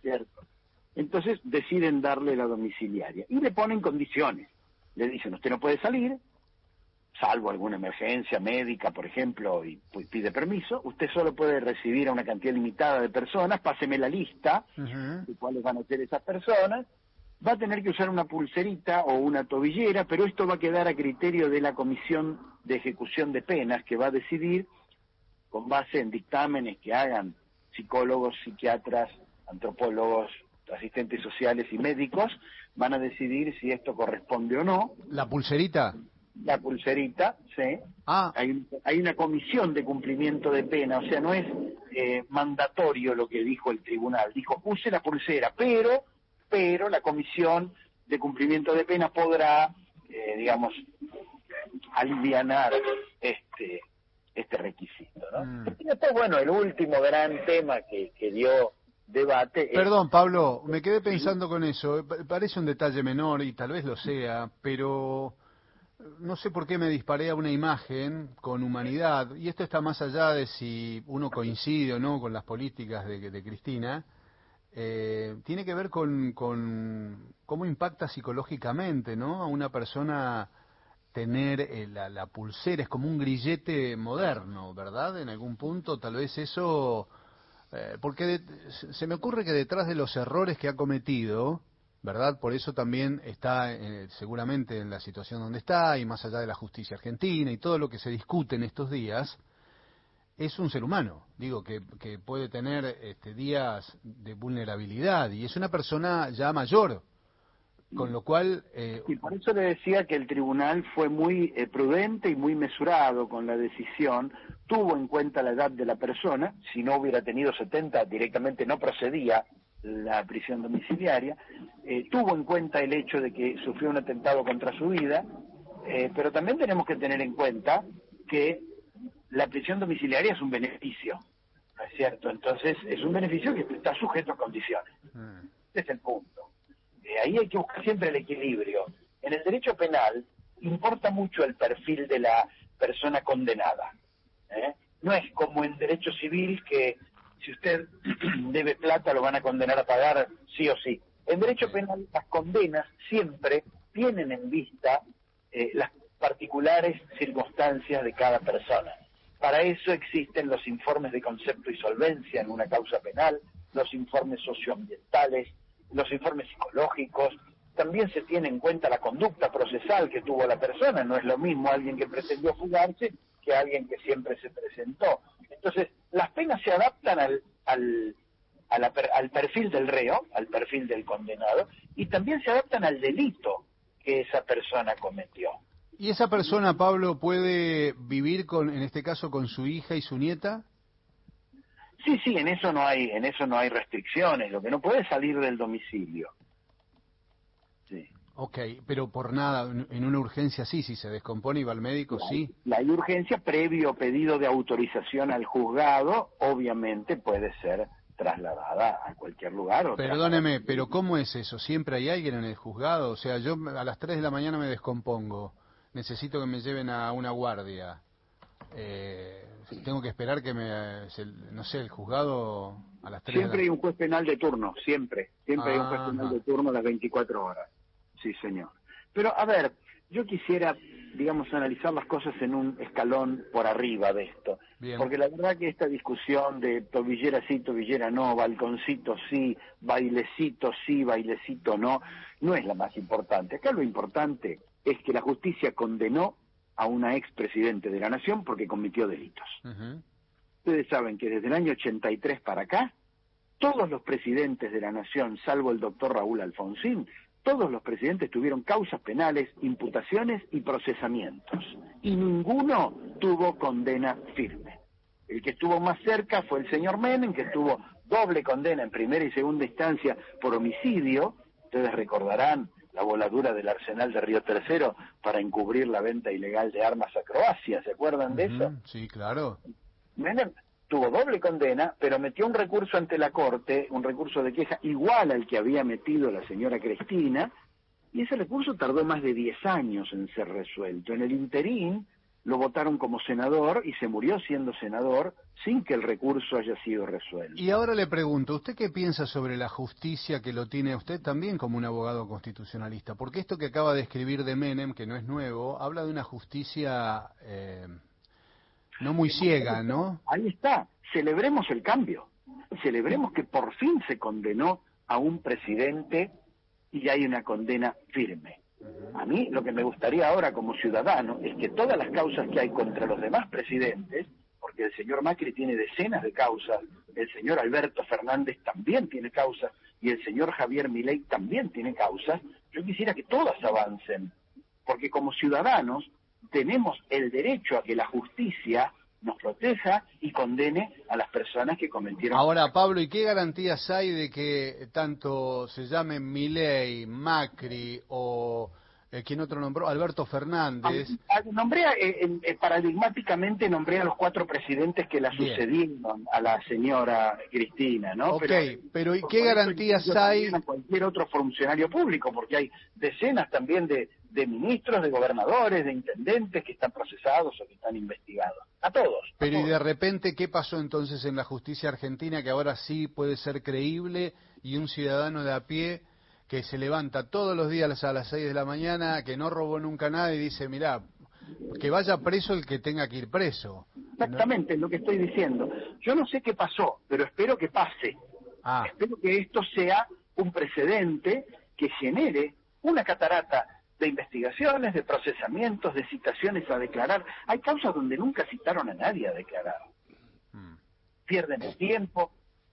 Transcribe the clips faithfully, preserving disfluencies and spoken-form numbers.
cierto? Entonces deciden darle la domiciliaria y le ponen condiciones. Le dicen, usted no puede salir, salvo alguna emergencia médica, por ejemplo, y pues, pide permiso. Usted solo puede recibir a una cantidad limitada de personas, páseme la lista uh-huh. de cuáles van a ser esas personas. Va a tener que usar una pulserita o una tobillera, pero esto va a quedar a criterio de la Comisión de Ejecución de Penas, que va a decidir, con base en dictámenes que hagan psicólogos, psiquiatras, antropólogos, asistentes sociales y médicos, van a decidir si esto corresponde o no. ¿La pulserita? La pulserita, sí. Ah. Hay, hay una comisión de cumplimiento de pena, o sea, no es eh, mandatorio lo que dijo el tribunal. Dijo, use la pulsera, pero... pero la comisión de cumplimiento de pena podrá, eh, digamos, alivianar este este requisito, ¿no? Mm. Y después, bueno, el último gran tema que, que dio debate... Perdón, es... Pablo, me quedé pensando con eso. Parece un detalle menor y tal vez lo sea, pero no sé por qué me disparé a una imagen con humanidad, y esto está más allá de si uno coincide o no con las políticas de, de Cristina. Eh, tiene que ver con, con cómo impacta psicológicamente, ¿no? A una persona tener eh, la, la pulsera, es como un grillete moderno, ¿verdad? En algún punto, tal vez eso... Eh, porque de, se me ocurre que detrás de los errores que ha cometido, ¿verdad? Por eso también está eh, seguramente en la situación donde está, y más allá de la justicia argentina y todo lo que se discute en estos días, es un ser humano, digo, que, que puede tener este, días de vulnerabilidad, y es una persona ya mayor, con lo cual... Eh... Y por eso le decía que el tribunal fue muy eh, prudente y muy mesurado con la decisión, tuvo en cuenta la edad de la persona, si no hubiera tenido setenta directamente no procedía la prisión domiciliaria, eh, tuvo en cuenta el hecho de que sufrió un atentado contra su vida, eh, pero también tenemos que tener en cuenta que la prisión domiciliaria es un beneficio, ¿no es cierto? Entonces, es un beneficio que está sujeto a condiciones. Mm. Ese es el punto. Eh, ahí hay que buscar siempre el equilibrio. En el derecho penal importa mucho el perfil de la persona condenada. ¿eh? No es como en derecho civil que si usted debe plata lo van a condenar a pagar sí o sí. En derecho penal las condenas siempre tienen en vista eh, las particulares circunstancias de cada persona. Para eso existen los informes de concepto y solvencia en una causa penal, los informes socioambientales, los informes psicológicos. También se tiene en cuenta la conducta procesal que tuvo la persona. No es lo mismo alguien que pretendió fugarse que alguien que siempre se presentó. Entonces, las penas se adaptan al, al, a la, al perfil del reo, al perfil del condenado, y también se adaptan al delito que esa persona cometió. ¿Y esa persona, Pablo, puede vivir con, en este caso, con su hija y su nieta? Sí, sí, en eso no hay, en eso no hay restricciones. Lo que no puede es salir del domicilio. Sí. Ok, pero por nada, en una urgencia sí, si se descompone y va al médico, la, sí. La urgencia, previo pedido de autorización al juzgado, obviamente puede ser trasladada a cualquier lugar. O Perdóneme, pero ¿cómo es eso? ¿Siempre hay alguien en el juzgado? O sea, yo a las tres de la mañana me descompongo, necesito que me lleven a una guardia. Eh, tengo que esperar que me, no sé, el juzgado a las tres. Siempre de la... hay un juez penal de turno, siempre. Siempre ah, hay un juez penal de turno a las veinticuatro horas. Sí, señor. Pero, a ver, yo quisiera, digamos, analizar las cosas en un escalón por arriba de esto. Bien. Porque la verdad que esta discusión de tobillera sí, tobillera no, balconcito sí, bailecito sí, bailecito no, no es la más importante. Acá lo importante es que la justicia condenó a una expresidente de la Nación porque cometió delitos. Uh-huh. Ustedes saben que desde el año ochenta y tres para acá, todos los presidentes de la Nación, salvo el doctor Raúl Alfonsín, todos los presidentes tuvieron causas penales, imputaciones y procesamientos. Y ninguno tuvo condena firme. El que estuvo más cerca fue el señor Menem, que tuvo doble condena en primera y segunda instancia por homicidio. Ustedes recordarán la voladura del arsenal de Río Tercero para encubrir la venta ilegal de armas a Croacia. ¿Se acuerdan de eso? Sí, claro. Menem tuvo doble condena, pero metió un recurso ante la Corte, un recurso de queja igual al que había metido la señora Cristina, y ese recurso tardó más de diez años en ser resuelto. En el interín, lo votaron como senador y se murió siendo senador sin que el recurso haya sido resuelto. Y ahora le pregunto, ¿usted qué piensa sobre la justicia que lo tiene a usted también como un abogado constitucionalista? Porque esto que acaba de escribir de Menem, que no es nuevo, habla de una justicia eh, no muy ciega, ¿no? Ahí está, celebremos el cambio, celebremos que por fin se condenó a un presidente y hay una condena firme. A mí lo que me gustaría ahora como ciudadano es que todas las causas que hay contra los demás presidentes, porque el señor Macri tiene decenas de causas, el señor Alberto Fernández también tiene causas y el señor Javier Milei también tiene causas, yo quisiera que todas avancen, porque como ciudadanos tenemos el derecho a que la justicia nos proteja y condene a las personas que cometieron. Ahora, Pablo, ¿y qué garantías hay de que tanto se llamen Milei, Macri o eh, ¿quién otro nombró? Alberto Fernández? A, a, nombré a, eh, eh, paradigmáticamente nombré a los cuatro presidentes que la Bien. sucedieron a la señora Cristina, ¿no? Ok, pero, pero ¿y qué garantías hay? A cualquier otro funcionario público, porque hay decenas también de, de ministros, de gobernadores, de intendentes que están procesados o que están investigados. A todos. A Pero todos. y de repente, ¿qué pasó entonces en la justicia argentina que ahora sí puede ser creíble y un ciudadano de a pie que se levanta todos los días a las seis de la mañana, que no robó nunca nada y dice, mirá, que vaya preso el que tenga que ir preso? Exactamente, es lo que estoy diciendo. Yo no sé qué pasó, pero espero que pase. Ah. Espero que esto sea un precedente que genere una catarata de investigaciones, de procesamientos, de citaciones a declarar. Hay causas donde nunca citaron a nadie a declarar. Hmm. Pierden el tiempo,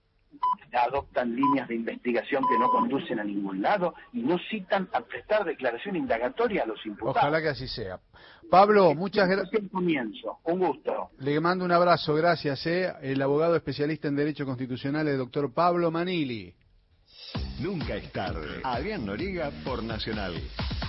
adoptan líneas de investigación que no conducen a ningún lado y no citan a prestar declaración indagatoria a los imputados. Ojalá que así sea. Pablo, muchas gracias. Comienzo. Un gusto. Le mando un abrazo, gracias. ¿eh? El abogado especialista en Derecho Constitucional, el doctor Pablo Manili. Nunca es tarde. Adrián Noriega por Nacional.